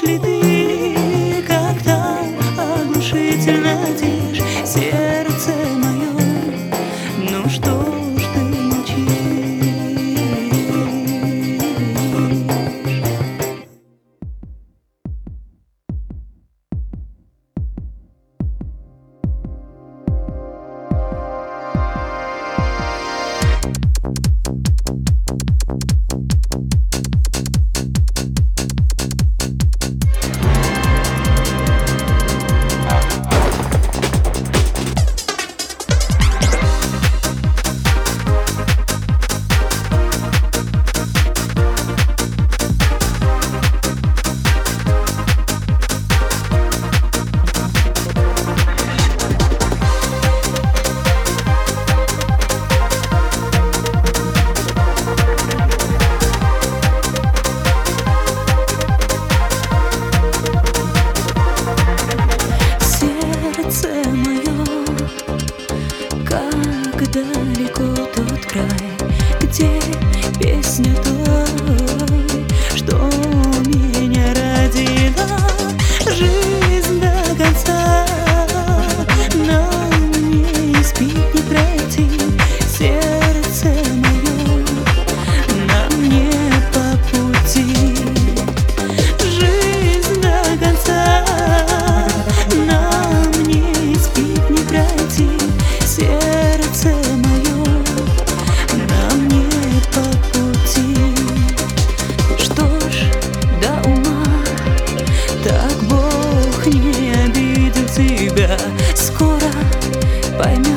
ли ты, когда оглушительно тишь сердце мое? Ну что ж ты молчишь? Сердце мое, как далеко тот край, где песня той, что меня родила. Жизнь до конца нам не испить, не пройти. Сердце мое, нам не по пути. Жизнь до конца нам не испить, не пройти. Сердце мое, нам не по пути. Что ж, до ума, так Бог не обидел тебя. Скоро поймешь.